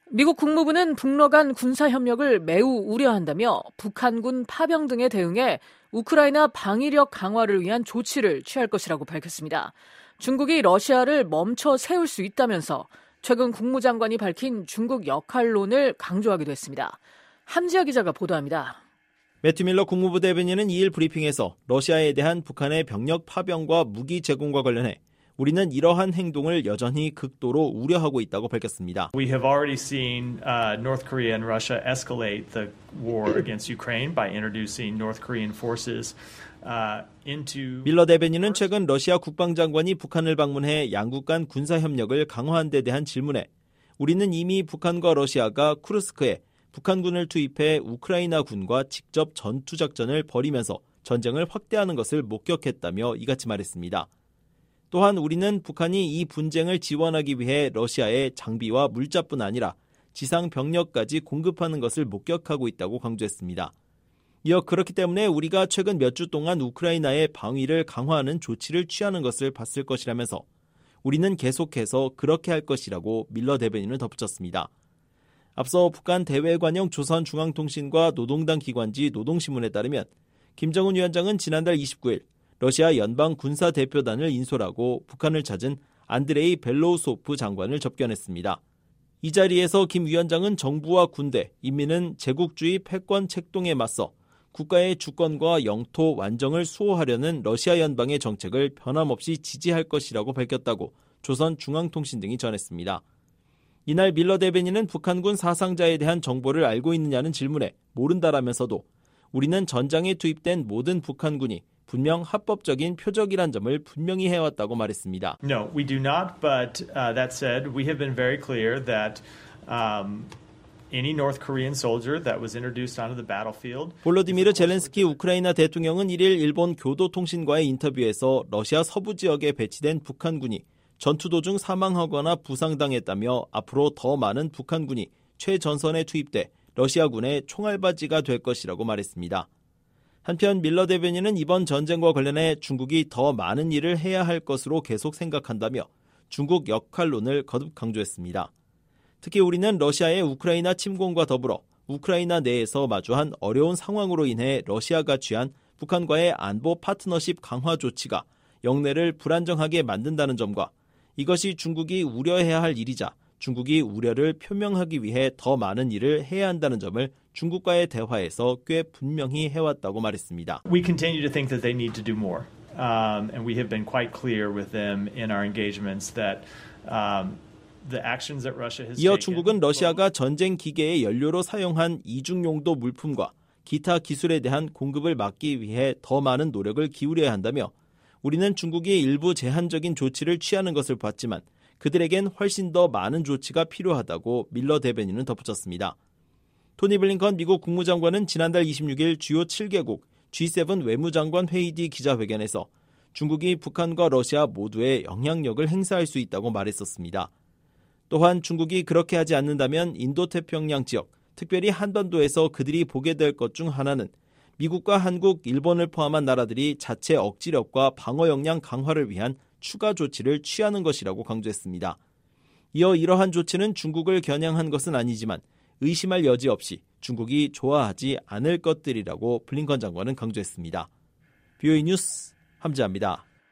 미국 국무부는 북러 간 군사협력을 매우 우려한다며 북한군 파병 등에 대응해 우크라이나 방위력 강화를 위한 조치를 취할 것이라고 밝혔습니다. 중국이 러시아를 멈춰 세울 수 있다면서 최근 국무장관이 밝힌 중국 역할론을 강조하기도 했습니다. 함지아 기자가 보도합니다. 매튜 밀러 국무부 대변인은 2일 브리핑에서 러시아에 대한 북한의 병력 파병과 무기 제공과 관련해 우리는 이러한 행동을 여전히 극도로 우려하고 있다고 밝혔습니다. We have already seen North Korea and Russia escalate the war against Ukraine by introducing North Korean forces into. 밀러 대변인은 최근 러시아 국방장관이 북한을 방문해 양국 간 군사 협력을 강화한 데 대한 질문에 우리는 이미 북한과 러시아가 쿠르스크에 북한군을 투입해 우크라이나 군과 직접 전투 작전을 벌이면서 전쟁을 확대하는 것을 목격했다며 이같이 말했습니다. 또한 우리는 북한이 이 분쟁을 지원하기 위해 러시아에 장비와 물자뿐 아니라 지상 병력까지 공급하는 것을 목격하고 있다고 강조했습니다. 이어 그렇기 때문에 우리가 최근 몇 주 동안 우크라이나의 방위를 강화하는 조치를 취하는 것을 봤을 것이라면서 우리는 계속해서 그렇게 할 것이라고 밀러 대변인은 덧붙였습니다. 앞서 북한 대외관용 조선중앙통신과 노동당 기관지 노동신문에 따르면 김정은 위원장은 지난달 29일 러시아 연방군사대표단을 인솔하고 북한을 찾은 안드레이 벨로우소프 장관을 접견했습니다. 이 자리에서 김 위원장은 정부와 군대, 인민은 제국주의 패권 책동에 맞서 국가의 주권과 영토 완정을 수호하려는 러시아 연방의 정책을 변함없이 지지할 것이라고 밝혔다고 조선중앙통신 등이 전했습니다. 이날 밀러 대변인은 북한군 사상자에 대한 정보를 알고 있느냐는 질문에 모른다라면서도 우리는 전장에 투입된 모든 북한군이 분명 합법적인 표적이란 점을 분명히 해왔다고 말했습니다. No, we do not. But that said, we have been very clear that any North Korean soldier that was introduced onto the battlefield. 볼로디미르 젤렌스키 우크라이나 대통령은 1일 일본 교도통신과의 인터뷰에서 러시아 서부 지역에 배치된 북한군이 전투 도중 사망하거나 부상당했다며 앞으로 더 많은 북한군이 최전선에 투입돼 러시아군의 총알바지가 될 것이라고 말했습니다. 한편 밀러 대변인은 이번 전쟁과 관련해 중국이 더 많은 일을 해야 할 것으로 계속 생각한다며 중국 역할론을 거듭 강조했습니다. 특히 우리는 러시아의 우크라이나 침공과 더불어 우크라이나 내에서 마주한 어려운 상황으로 인해 러시아가 취한 북한과의 안보 파트너십 강화 조치가 영내를 불안정하게 만든다는 점과 이것이 중국이 우려해야 할 일이자 중국이 우려를 표명하기 위해 더 많은 일을 해야 한다는 점을 중국과의 대화에서 꽤 분명히 해왔다고 말했습니다. We continue to think that they need to do more, and we have been quite clear with them in our engagements that the actions that Russia has taken. 이어 중국은 러시아가 전쟁 기계의 연료로 사용한 이중용도 물품과 기타 기술에 대한 공급을 막기 위해 더 많은 노력을 기울여야 한다며 우리는 중국이 일부 제한적인 조치를 취하는 것을 봤지만 그들에겐 훨씬 더 많은 조치가 필요하다고 밀러 대변인은 덧붙였습니다. 토니 블링컨 미국 국무장관은 지난달 26일 주요 7개국 G7 외무장관 회의 뒤 기자회견에서 중국이 북한과 러시아 모두에 영향력을 행사할 수 있다고 말했었습니다. 또한 중국이 그렇게 하지 않는다면 인도태평양 지역, 특별히 한반도에서 그들이 보게 될 것 중 하나는 미국과 한국, 일본을 포함한 나라들이 자체 억지력과 방어 역량 강화를 위한 추가 조치를 취하는 것이라고 강조했습니다. 이어 이러한 조치는 중국을 겨냥한 것은 아니지만 의심할 여지 없이 중국이 좋아하지 않을 것들이라고 블링컨 장관은 강조했습니다. BOE 뉴스 함지아입니다.